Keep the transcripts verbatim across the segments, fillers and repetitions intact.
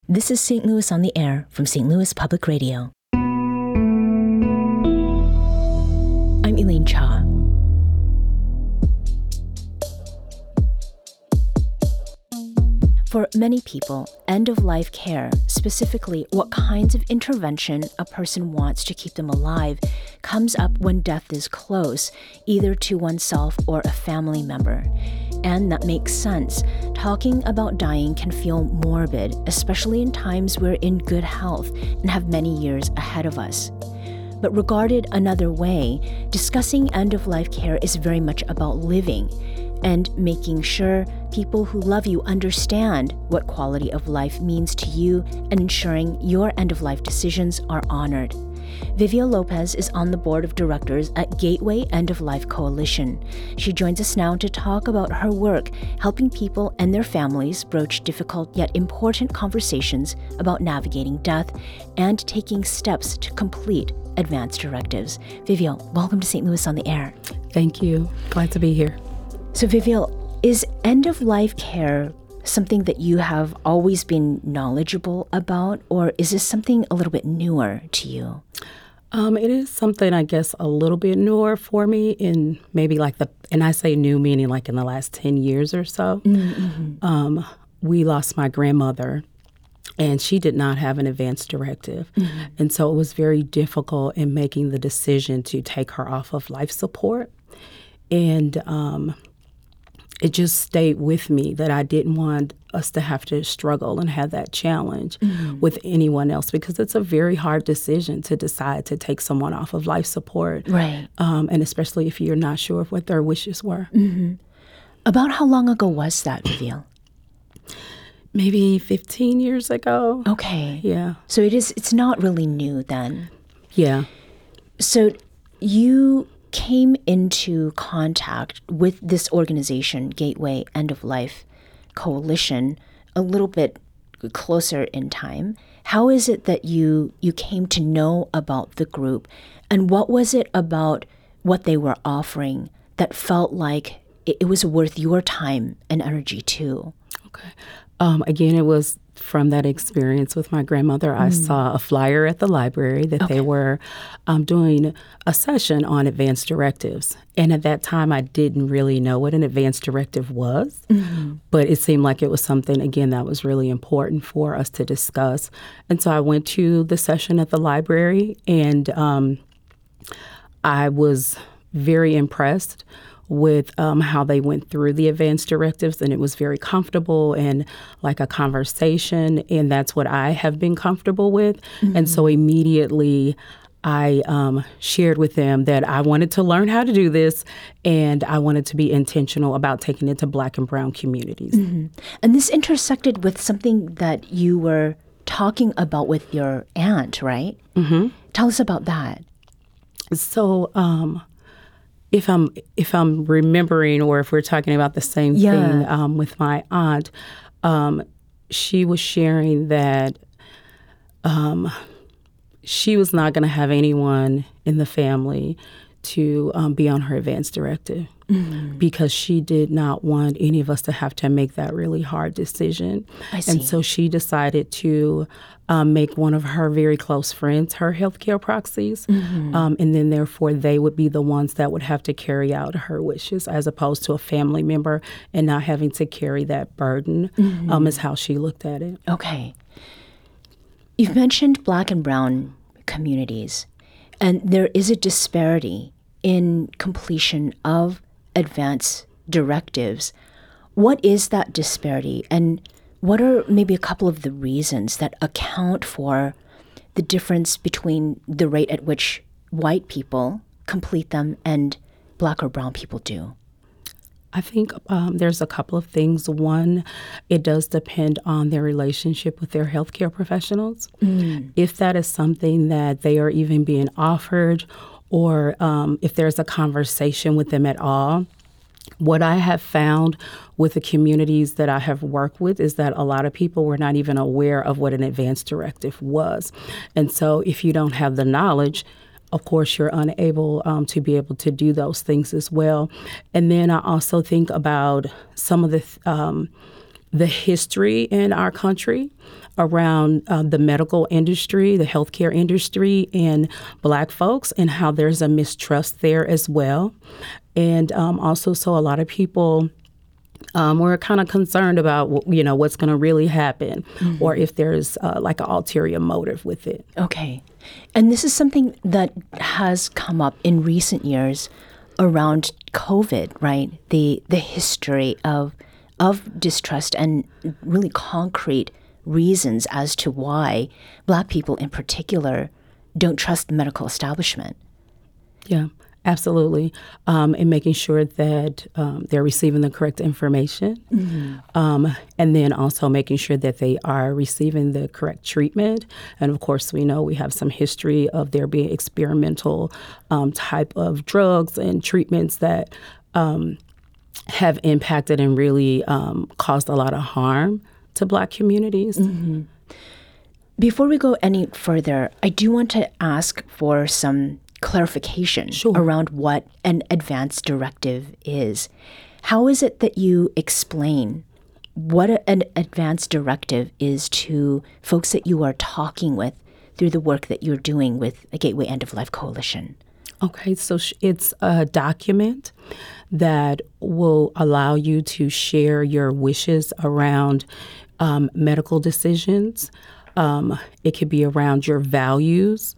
This is Saint Louis on the Air from Saint Louis Public Radio. I'm Elaine Cha. For many people, end-of-life care, specifically what kinds of intervention a person wants to keep them alive, comes up when death is close, either to oneself or a family member. And that makes sense. Talking about dying can feel morbid, especially in times we're in good health and have many years ahead of us. But regarded another way, discussing end-of-life care is very much about living and making sure people who love you understand what quality of life means to you and ensuring your end-of-life decisions are honored. Viviel Lopez is on the board of directors at Gateway End-of-Life Coalition. She joins us now to talk about her work helping people and their families broach difficult yet important conversations about navigating death and taking steps to complete advance directives. Viviel, welcome to Saint Louis on the Air. Thank you. Glad to be here. So Viviel, is end-of-life care something that you have always been knowledgeable about, or is this something a little bit newer to you? Um, it is something, I guess, a little bit newer for me in maybe like the, and I say new meaning like in the last ten years or so. Mm-hmm. Um, we lost my grandmother, and she did not have an advance directive. Mm-hmm. And so it was very difficult in making the decision to take her off of life support. And um it just stayed with me that I didn't want us to have to struggle and have that challenge mm-hmm. with anyone else, because it's a very hard decision to decide to take someone off of life support. Right. Um, and especially if you're not sure of what their wishes were. Mm-hmm. About how long ago was that, Viviel? Maybe fifteen years ago. Okay. Yeah. So it is, it's not really new then. Yeah. So you came into contact with this organization, Gateway End-of-Life Coalition, a little bit closer in time. How is it that you you came to know about the group, and what was it about what they were offering that felt like it, it was worth your time and energy too? Okay. Um, again, it was from that experience with my grandmother. Mm. I saw a flyer at the library that okay. they were um, doing a session on advance directives. And at that time, I didn't really know what an advance directive was. Mm-hmm. But it seemed like it was something, again, that was really important for us to discuss. And so I went to the session at the library, and um, I was very impressed with um, how they went through the advance directives, and it was very comfortable and like a conversation, and that's what I have been comfortable with. Mm-hmm. And so immediately I um, shared with them that I wanted to learn how to do this, and I wanted to be intentional about taking it to Black and Brown communities. Mm-hmm. And this intersected with something that you were talking about with your aunt, right? Mm-hmm. Tell us about that. So, um, If I'm if I'm remembering, or if we're talking about the same yeah. thing um, with my aunt, um, she was sharing that um, she was not going to have anyone in the family to um, be on her advance directive mm-hmm. because she did not want any of us to have to make that really hard decision. I see. And so she decided to um, make one of her very close friends her healthcare proxies. Mm-hmm. Um, and then therefore they would be the ones that would have to carry out her wishes, as opposed to a family member and not having to carry that burden, mm-hmm. um, is how she looked at it. Okay. You've mentioned Black and Brown communities, and there is a disparity in completion of advance directives. What is that disparity, and what are maybe a couple of the reasons that account for the difference between the rate at which white people complete them and Black or Brown people do? I think um, there's a couple of things. One, it does depend on their relationship with their healthcare professionals. Mm. If that is something that they are even being offered, or um, if there's a conversation with them at all. What I have found with the communities that I have worked with is that a lot of people were not even aware of what an advance directive was. And so if you don't have the knowledge, of course, you're unable um, to be able to do those things as well. And then I also think about some of the th- um, the history in our country around uh, the medical industry, the healthcare industry, and Black folks, and how there's a mistrust there as well. And um, also, so a lot of people um, were kind of concerned about, you know, what's going to really happen, mm-hmm. or if there's uh, like an ulterior motive with it. Okay. And this is something that has come up in recent years around COVID, right? The the history of of distrust and really concrete reasons as to why Black people in particular don't trust the medical establishment. Yeah, absolutely. Um, and making sure that um, they're receiving the correct information. Mm-hmm. Um, and then also making sure that they are receiving the correct treatment. And of course, we know we have some history of there being experimental um, type of drugs and treatments that um, have impacted and really um, caused a lot of harm to Black communities. Mm-hmm. Before we go any further, I do want to ask for some clarification sure. around what an advance directive is. How is it that you explain what a, an advance directive is to folks that you are talking with through the work that you're doing with a Gateway End of Life Coalition? Okay, so sh- it's a document that will allow you to share your wishes around um, medical decisions. Um, it could be around your values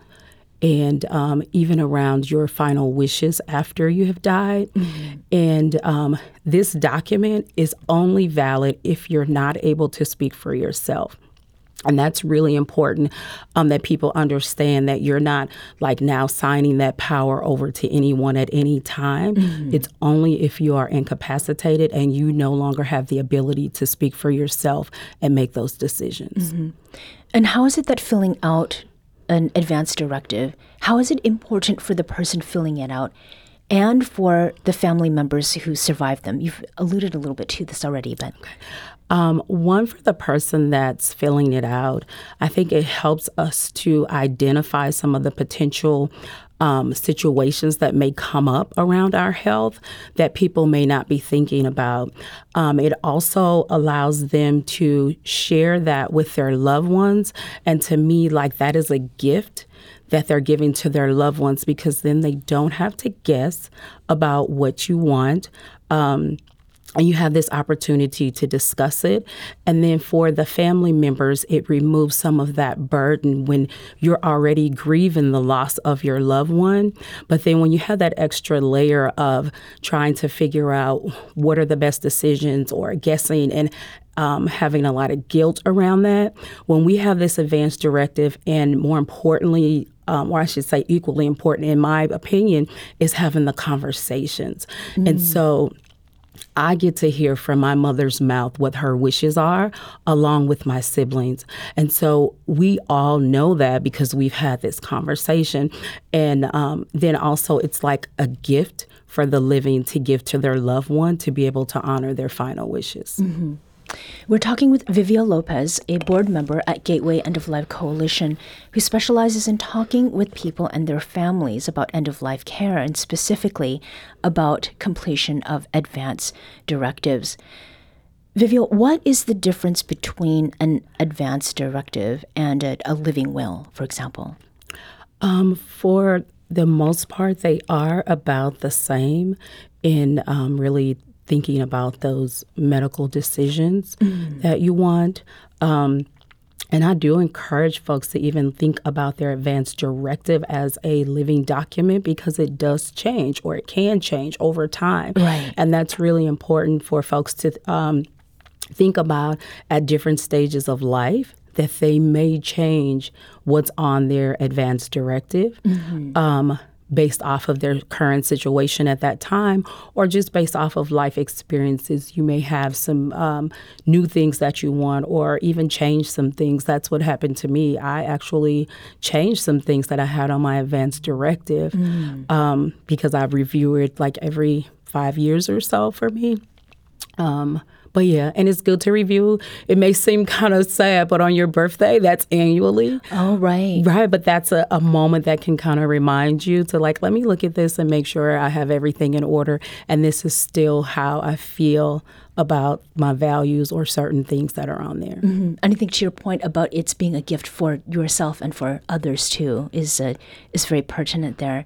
and um, even around your final wishes after you have died. Mm-hmm. And um, this document is only valid if you're not able to speak for yourself. And that's really important um, that people understand that you're not like now signing that power over to anyone at any time. Mm-hmm. It's only if you are incapacitated and you no longer have the ability to speak for yourself and make those decisions. Mm-hmm. And how is it that filling out an advance directive, how is it important for the person filling it out and for the family members who survived them? You've alluded a little bit to this already, but... Okay. Um, one, for the person that's filling it out, I think it helps us to identify some of the potential um, situations that may come up around our health that people may not be thinking about. Um, it also allows them to share that with their loved ones. And to me, like that is a gift that they're giving to their loved ones, because then they don't have to guess about what you want. Um, And you have this opportunity to discuss it. And then for the family members, it removes some of that burden when you're already grieving the loss of your loved one. But then when you have that extra layer of trying to figure out what are the best decisions or guessing and um, having a lot of guilt around that, when we have this advance directive, and more importantly, Um, or I should say equally important, in my opinion, is having the conversations. Mm. And so I get to hear from my mother's mouth what her wishes are, along with my siblings. And so we all know that because we've had this conversation. And um, then also it's like a gift for the living to give to their loved one to be able to honor their final wishes. Mm-hmm. We're talking with Vivia Lopez, a board member at Gateway End of Life Coalition, who specializes in talking with people and their families about end-of-life care, and specifically about completion of advance directives. Vivia, what is the difference between an advance directive and a, a living will, for example? Um, for the most part, they are about the same in um, really thinking about those medical decisions mm. that you want. Um, and I do encourage folks to even think about their advance directive as a living document, because it does change, or it can change over time. Right. And that's really important for folks to um, think about at different stages of life, that they may change what's on their advance directive. Mm-hmm. Um, based off of their current situation at that time, or just based off of life experiences. You may have some um, new things that you want, or even change some things. That's what happened to me. I actually changed some things that I had on my advance directive mm. um, because I review it like every five years or so for me. Um, But yeah, and it's good to review. It may seem kind of sad, but on your birthday, that's annually. Oh, right. Right, but that's a, a moment that can kind of remind you to like, let me look at this and make sure I have everything in order. And this is still how I feel about my values or certain things that are on there. Mm-hmm. And I think to your point about it's being a gift for yourself and for others too is uh, is very pertinent there.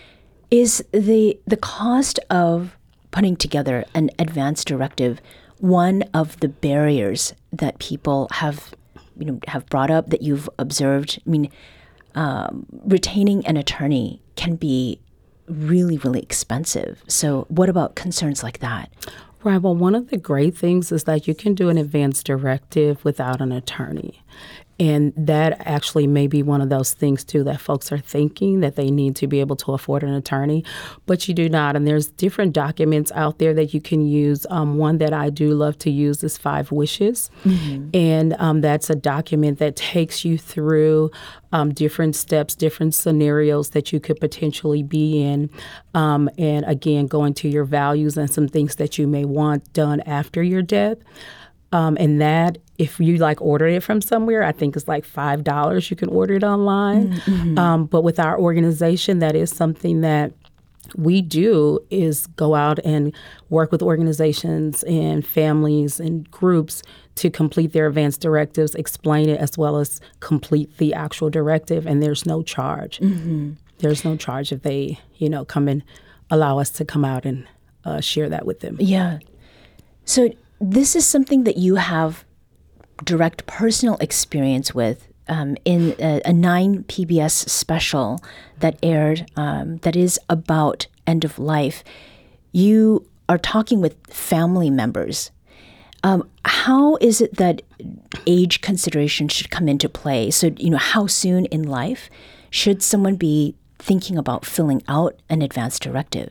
Is the the cost of putting together an advance directive one of the barriers that people have, you know, have brought up that you've observed? I mean, um, retaining an attorney can be really, really expensive. So what about concerns like that? Right. Well, one of the great things is that you can do an advance directive without an attorney. And that actually may be one of those things, too, that folks are thinking that they need to be able to afford an attorney, but you do not. And there's different documents out there that you can use. Um, one that I do love to use is Five Wishes. Mm-hmm. And um, that's a document that takes you through um, different steps, different scenarios that you could potentially be in. Um, and again, going to your values and some things that you may want done after your death. Um, and that, if you like order it from somewhere, I think it's like five dollars. You can order it online. Mm-hmm. Um, but with our organization, that is something that we do is go out and work with organizations and families and groups to complete their advance directives, explain it, as well as complete the actual directive. And there's no charge. Mm-hmm. There's no charge if they, you know, come and allow us to come out and uh, share that with them. Yeah. So this is something that you have direct personal experience with um, in a, a nine P B S special that aired um, that is about end of life. You are talking with family members. Um, how is it that age consideration should come into play? So, you know, how soon in life should someone be thinking about filling out an advance directive?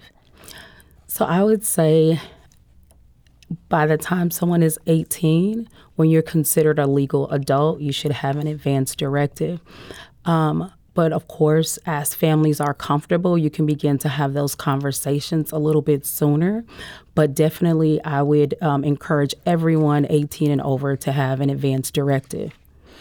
So I would say by the time someone is eighteen, when you're considered a legal adult, you should have an advance directive. Um, but of course, as families are comfortable, you can begin to have those conversations a little bit sooner. But definitely, I would um, encourage everyone eighteen and over to have an advance directive.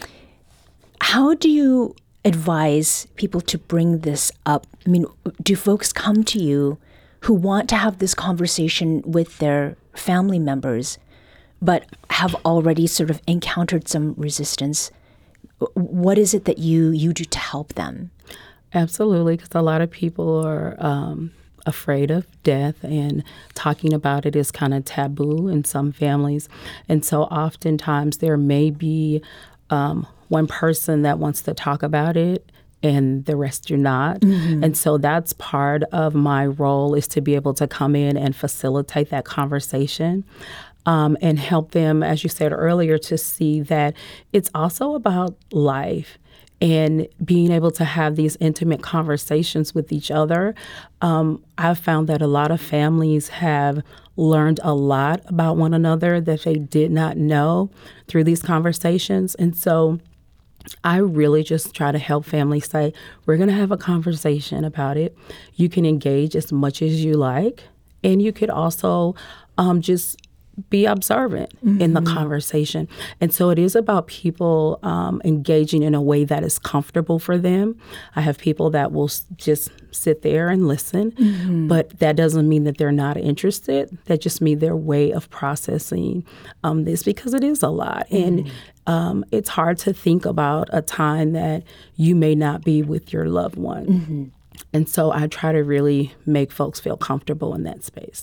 How do you advise people to bring this up? I mean, do folks come to you who want to have this conversation with their family members, but have already sort of encountered some resistance? What is it that you you do to help them? Absolutely, because a lot of people are um, afraid of death, and talking about it is kind of taboo in some families. And so oftentimes there may be um, one person that wants to talk about it, and the rest do not. Mm-hmm. And so that's part of my role, is to be able to come in and facilitate that conversation um, and help them, as you said earlier, to see that it's also about life and being able to have these intimate conversations with each other. Um, I've found that a lot of families have learned a lot about one another that they did not know through these conversations. And so I really just try to help families say, we're going to have a conversation about it. You can engage as much as you like, and you could also um, just be observant mm-hmm. in the conversation. And so it is about people um, engaging in a way that is comfortable for them. I have people that will s- just sit there and listen, mm-hmm. but that doesn't mean that they're not interested. That just means their way of processing um, this, because it is a lot. Mm-hmm. And um, it's hard to think about a time that you may not be with your loved one. Mm-hmm. And so I try to really make folks feel comfortable in that space.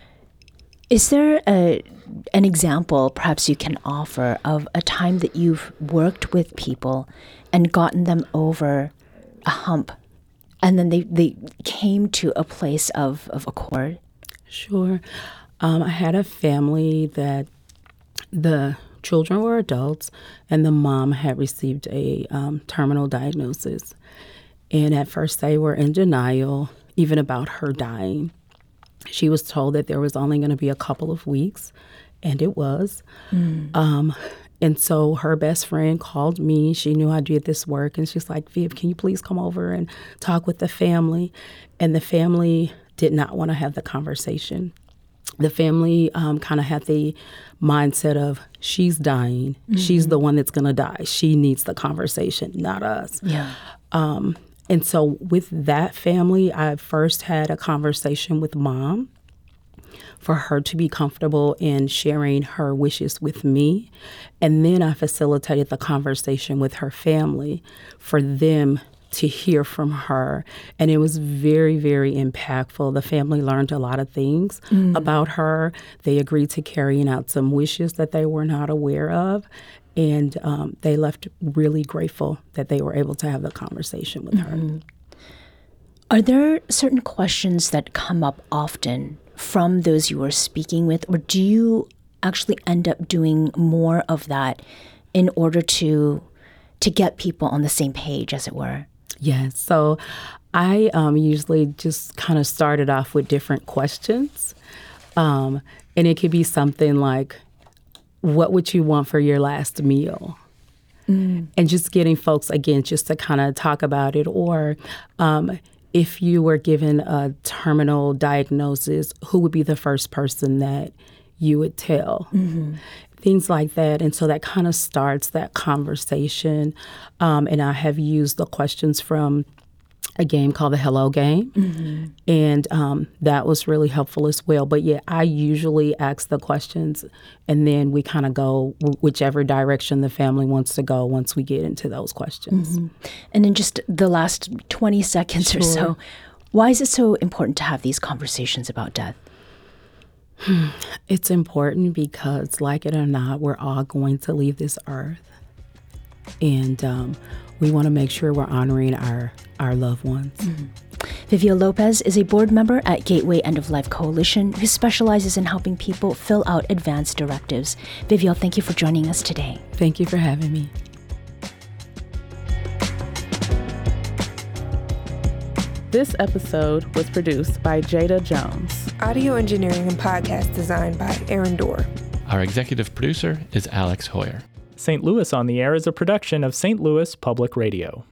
Is there a, an example perhaps you can offer of a time that you've worked with people and gotten them over a hump, and then they, they came to a place of, of accord? Sure. Um, I had a family that the children were adults, and the mom had received a um, terminal diagnosis. And at first they were in denial, even about her dying. She was told that there was only going to be a couple of weeks, and it was. Mm. Um, and so her best friend called me. She knew I did this work, and she's like, Viv, can you please come over and talk with the family? And the family did not want to have the conversation. the family um, kind of had the mindset of she's dying. Mm-hmm. She's the one that's going to die. She needs the conversation, not us. Yeah. Um, and so with that family, I first had a conversation with mom for her to be comfortable in sharing her wishes with me. And then I facilitated the conversation with her family for them to hear from her. And it was very, very impactful. The family learned a lot of things mm. about her. They agreed to carrying out some wishes that they were not aware of. And um, they left really grateful that they were able to have the conversation with mm-hmm. her. Are there certain questions that come up often from those you are speaking with, or do you actually end up doing more of that in order to to get people on the same page, as it were? Yes. So I um, usually just kind of started off with different questions. Um, and it could be something like, what would you want for your last meal? Mm. And just getting folks, again, just to kind of talk about it. Or um, if you were given a terminal diagnosis, who would be the first person that you would tell? Mm-hmm. Things like that. And so that kind of starts that conversation. Um, and I have used the questions from a game called the Hello Game. Mm-hmm. And um, that was really helpful as well. But yeah, I usually ask the questions and then we kind of go w- whichever direction the family wants to go once we get into those questions. Mm-hmm. And in just the last twenty seconds sure. or so, why is it so important to have these conversations about death? It's important because, like it or not, we're all going to leave this earth. And um, we want to make sure we're honoring our, our loved ones. Mm-hmm. Vivia Lopez is a board member at Gateway End of Life Coalition who specializes in helping people fill out advance directives. Vivia, thank you for joining us today. Thank you for having me. This episode was produced by Jada Jones. Audio engineering and podcast design by Aaron Dorr. Our executive producer is Alex Hoyer. Saint Louis on the Air is a production of Saint Louis Public Radio.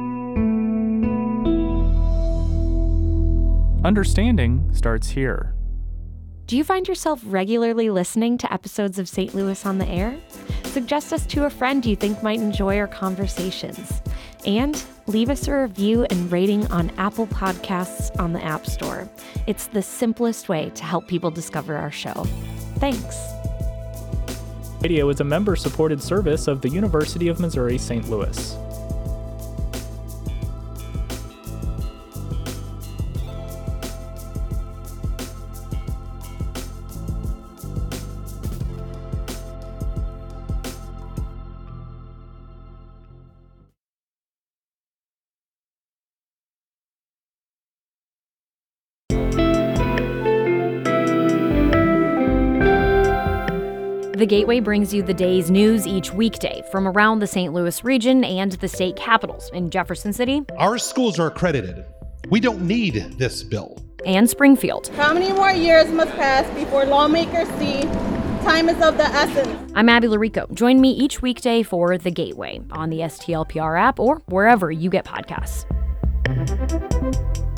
Understanding starts here. Do you find yourself regularly listening to episodes of Saint Louis on the Air? Suggest us to a friend you think might enjoy our conversations. And leave us a review and rating on Apple Podcasts on the App Store. It's the simplest way to help people discover our show. Thanks. Radio is a member-supported service of the University of Missouri Saint Louis. The Gateway brings you the day's news each weekday from around the Saint Louis region and the state capitals in Jefferson City. Our schools are accredited. We don't need this bill. And Springfield. How many more years must pass before lawmakers see time is of the essence? I'm Abby Larico. Join me each weekday for The Gateway on the S T L P R app or wherever you get podcasts.